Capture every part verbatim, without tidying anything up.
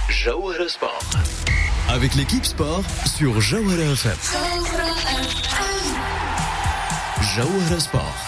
Jawara Sport. Avec l'équipe sport sur Jawara F M. Jawara Sport.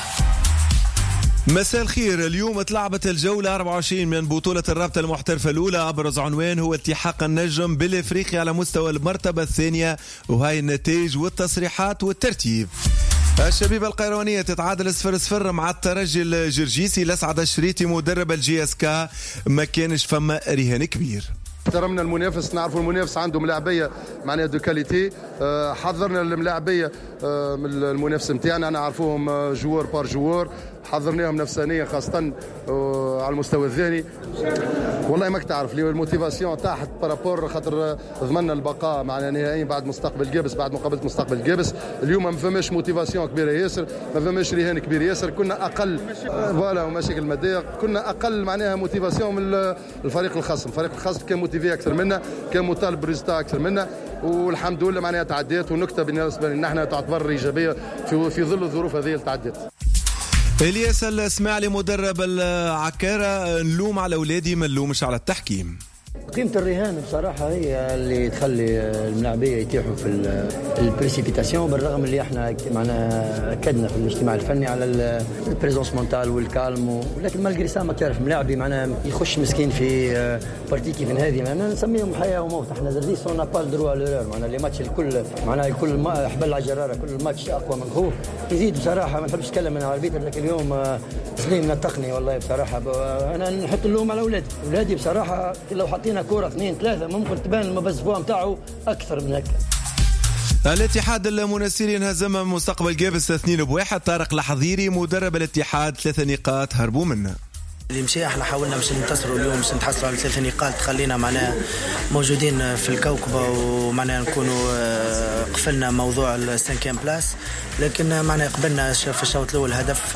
مساء الخير. اليوم تلعبت الجولة أربعة وعشرين من بطولة الرابطة المحترفة الأولى. أبرز عنوان هو التحاق النجم بالإفريقي على مستوى المرتبة الثانية، وهاي النتائج والتصريحات والترتيب. الشبيبة القيروانية تتعادل صفر صفر مع الترجي الجرجيسي. الأسعد الشريطي مدرب الجي اس كا ما كانش فما رهان كبير. احترمنا المنافس، نعرفوا المنافس عنده ملاعبيه معناها دو كاليتي، حضرنا الملاعبيه من المنافس نتاعنا، نعرفوهم جوار بار جوار، حضرناهم نفسانيا خاصه على المستوى الذهني. والله ماك تعرف لي الموتيفاسيون تحت بارابور، خاطر ضمننا البقاء معنا نهائيا بعد مستقبل جابس، بعد مقابله مستقبل جابس. اليوم ما فماش موتيفاسيون كبيره ياسر، ما فماش رهان كبير ياسر، كنا اقل فوالا ومشاكل ماديه، كنا اقل معناها موتيفاسيون من الفريق الخصم. الفريق الخصم كان موتيفي اكثر منا، كان مطالب بريزلتا اكثر منا، والحمد لله معناها تعديت. ونكته بالنسبه لنا احنا تعتبر ايجابيه في في ظل الظروف هذه اللي تعديت. الياس الاسماعيلي مدرب العكارة، نلوم على اولادي ما نلومش على التحكيم. قيمة الرهان بصراحة هي اللي تخلي الملاعبية يتيحوا في البريسيبيتاسيون، بالرغم اللي احنا معنا أكدنا في الاجتماع الفني على البريزونس مونتال والكالم، ولكن مالغري سا ما تعرف ملاعبي معنا يخش مسكين في بارتي كيف هذه، معنا نسميهم حياة وموت. احنا زرديس اون با دروا ليرور، معنا لي ماتش الكل معنا الكل حبل على الجرارة، كل ماتش أقوى من خوه يزيد. بصراحة ما نحبش نتكلم من على البيتر، لكن اليوم سنين من التقنية والله بصراحة أنا نحط اللوم على أولادي. أولادي بصراحة لو حطينا كورة اثنين ثلاثة ممكن تبان المبزفوها متاعه أكثر من هيك. الاتحاد المنسيري انهزم مستقبل جابس اثنين بواحد. طارق الحضيري مدرب الاتحاد ثلاثة نقاط هربوا منه. اللي مشي احنا حاولنا باش ننتصروا اليوم، باش نتحصلوا على ثلاث نقاط تخلينا معنا موجودين في الكوكبه، ومعنا نكونوا قفلنا موضوع السانكيام بلاس. لكن معنا قبلنا في الشوط الاول هدف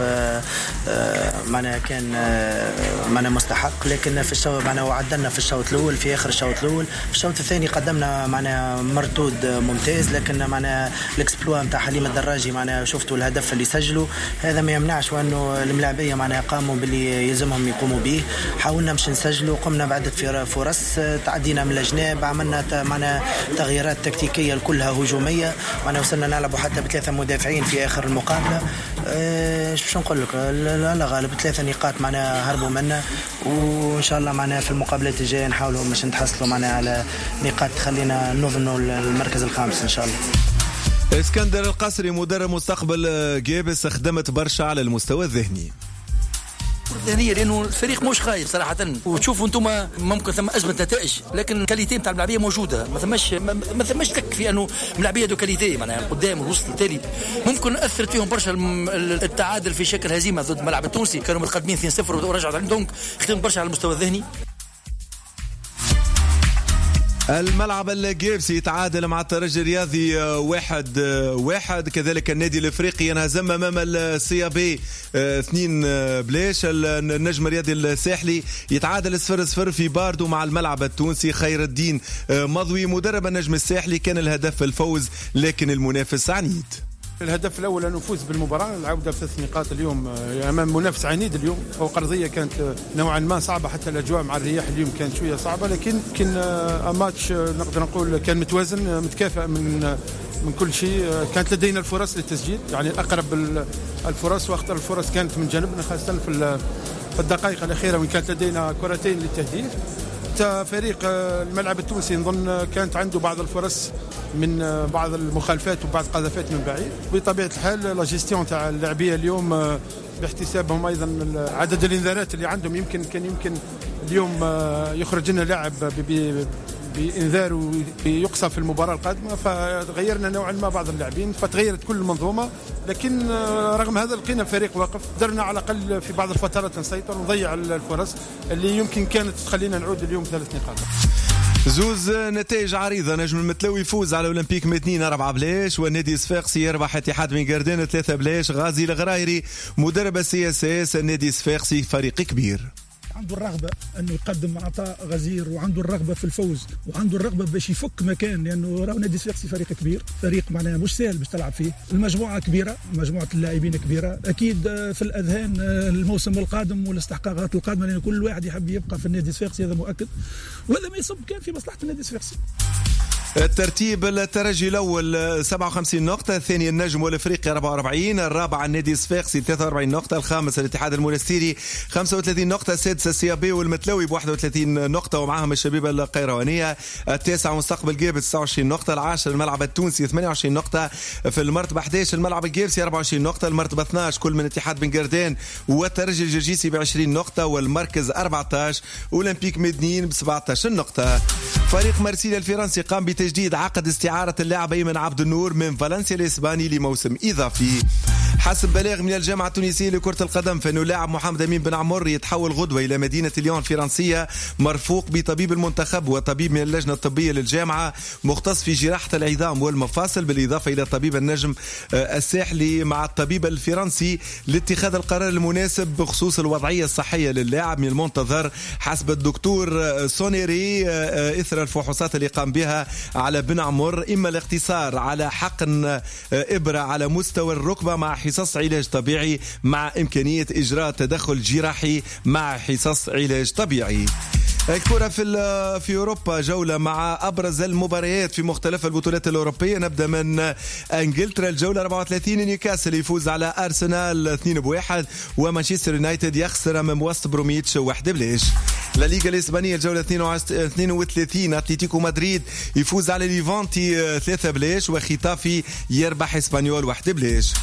معنا كان معنا مستحق، لكن في الشوط معنا وعدلنا في الشوط الاول، في اخر الشوط الاول. في الشوط الثاني قدمنا معنا مردود ممتاز، لكن معنا الاكسبلوا نتاع حليم الدراجي معنا شفتوا الهدف اللي سجلوا، هذا ما يمنعش وانه الملاعبيه معنا قاموا باللي يلزمهم يقوموا به. حاولنا مش نسجلوا، قمنا بعدة فرص، تعدينا من الجناب، عملنا معنا تغييرات تكتيكيه كلها هجوميه، معنا وصلنا نلعبوا حتى بثلاثه مدافعين في اخر المقابله. أه شو نقول لك، لا غالب ثلاثه نقاط معنا هربوا منا، وان شاء الله معنا في المقابلات الجايه نحاولوا باش نتحصلوا معنا على نقاط تخلينا نضمنوا المركز الخامس ان شاء الله. اسكندر القصري مدرب مستقبل جابس، خدمت برشا على المستوى الذهني. الذهنية لأنه الفريق مش خايف صراحة، وتشوفوا أنتم ممكن ثم أزمة نتائج، لكن الكاليتي نتاع الملاعبية موجودة، ما ثماش ما ثماش شك في أنه ملاعبية دو كاليتي معناها قدام الوسط التالي. ممكن أثرت فيهم برشا التعادل في شكل هزيمة ضد الملعب التونسي، كانوا متقدمين اثنين صفر ورجعوا عندهم، خدموا برشا على المستوى الذهني. الملعب الجيبسي يتعادل مع الترجي الرياضي واحد واحد. كذلك النادي الافريقي ينهزم امام السيابي اثنين بلاش. النجم الرياضي الساحلي يتعادل صفر صفر في باردو مع الملعب التونسي. خير الدين مضوي مدرب النجم الساحلي كان الهدف الفوز، لكن المنافس عنيد. الهدف الأول أن نفوز بالمباراة، العودة بثلاث نقاط اليوم أمام منافس عنيد اليوم، فوق أرضية كانت نوعا ما صعبة، حتى الأجواء مع الرياح اليوم كانت شوية صعبة، لكن كان ماتش نقدر نقول كان متوازن متكافئ من من كل شيء. كانت لدينا الفرص للتسجيل، يعني أقرب الفرص وأخطر الفرص كانت من جانبنا، خاصة في الدقائق الأخيرة وإن كانت لدينا كرتين للتهديف. فريق الملعب التونسي نظن كانت عنده بعض الفرص من بعض المخالفات وبعض القذافات من بعيد. بطبيعة الحال لا جيستيون تاع اللاعبية اليوم باحتسابهم أيضا عدد الإنذارات اللي عندهم، يمكن كان يمكن اليوم يخرج لنا لاعب بإنذار ويقصى في المباراة القادمة، فغيرنا نوعا ما بعض اللاعبين، فتغيرت كل المنظومة. لكن رغم هذا لقينا الفريق واقف، قدرنا على الأقل في بعض الفترات نسيطر ونضيع الفرص اللي يمكن كانت تخلينا نعود اليوم ثلاث نقاط. زوز نتائج عريضة. نجم المتلوي يفوز على أولمبيك من اثنين أربعة بلاش، والنادي الصفاقسي يربح اتحاد من قردان ثلاثة بلاش. غازي الغرايري مدرب السي اس اس النادي الصفاقسي فريق كبير. عنده الرغبه انه يقدم عطاء غزير وعنده الرغبه في الفوز وعنده الرغبه باش يفك مكان، لانه راهو نادي صفاقسي فريق كبير، فريق معناها مش سهل باش تلعب فيه، المجموعه كبيره، مجموعه اللاعبين كبيره، اكيد في الاذهان الموسم القادم والاستحقاقات القادمه، لان كل واحد يحب يبقى في النادي الصفاقسي، هذا مؤكد، وهذا ما يصب كان في مصلحه النادي الصفاقسي. الترتيب: الترجي الأول سبعة وخمسين نقطة، الثاني النجم والإفريقي أربعة وأربعين، الرابع النادي الصفاقسي ثلاثة وأربعين نقطة، الخامس الاتحاد المنستيري خمسة وثلاثين نقطة، السادس السيابي والمتلوي ب واحد وثلاثين نقطة ومعهم الشبيبة القيروانية، التاسع مستقبل جابس تسعة وعشرين نقطة، العاشر الملعب التونسي ثمانية وعشرين نقطة، في المرتبة أحد عشر الملعب الجابسي أربعة وعشرين نقطة، المرتبة اثني عشر كل من اتحاد بن قردان والترجي الجرجيسي ب عشرين نقطة، والمركز أربعة عشر أولمبيك مدنين ب سبعة عشر نقطة. فريق مارسيليا الفرنسي قام بتجديد عقد استعارة اللاعب أيمن عبد النور من فالنسيا الإسباني لموسم إضافي. حسب بلاغ من الجامعة التونسية لكرة القدم فإنه اللاعب محمد أمين بن عمر يتحول غدوة إلى مدينة ليون الفرنسية مرفوق بطبيب المنتخب وطبيب من اللجنة الطبية للجامعة مختص في جراحة العظام والمفاصل، بالإضافة إلى طبيب النجم الساحلي مع الطبيب الفرنسي لاتخاذ القرار المناسب بخصوص الوضعية الصحية للاعب. من المنتظر حسب الدكتور سونيري إثر الفحوصات اللي قام بها على بن عمر إما الاقتصار على حقن إبرة على مستوى الركبة مع حصص علاج طبيعي مع إمكانية إجراء تدخل جراحي مع حصص علاج طبيعي. الكرة في في أوروبا، جولة مع أبرز المباريات في مختلف البطولات الأوروبية. نبدأ من إنجلترا، الجولة أربعة وثلاثين، نيوكاسل يفوز على أرسنال اثنين بواحد، ومانشستر يونايتد يخسر من وست بروميتش واحد بلاش. لا ليغا الإسبانية الجولة اثنين وثلاثين، أتلتيكو مدريد يفوز على ليفانتي ثلاثة بلاش، وختافي يربح إسبانيول واحد بلاش.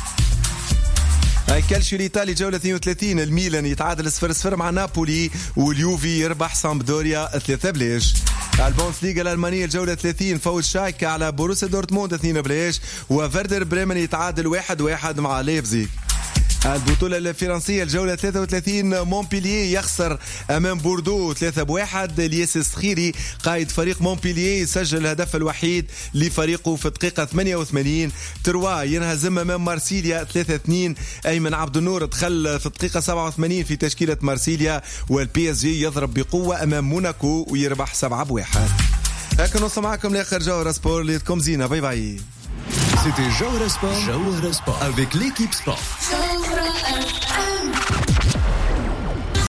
الكالشيو الإيطالي جولة اثنين وثلاثين، الميلان يتعادل صفر صفر مع نابولي، واليوفي يربح سامبدوريا ثلاثة بلاش. البونس ليغا الألمانية الجولة ثلاثين، فوز شايكا على بوروسيا دورتموند اثنين بلاش، وفيردر بريمن يتعادل واحد واحد مع ليبزيغ. البطولة الفرنسية الجولة ثلاثة وثلاثين، مونبيلييه يخسر أمام بوردو ثلاثة بواحد، الياس السخيري قائد فريق مونبيلييه يسجل الهدف الوحيد لفريقه في الدقيقة ثمانية وثمانين. تروا ينهزم أمام مارسيليا ثلاثة اثنين، أيمن عبد النور دخل في الدقيقة سبعة وثمانين في تشكيلة مارسيليا، والبي اس جي يضرب بقوة أمام موناكو ويربح سبعة بواحد. هكذا نوصل معكم لآخر جوهرة سبور، ليتكم زينة، باي باي. C'était Jawara Sport, Jawara Sport avec l'équipe sport.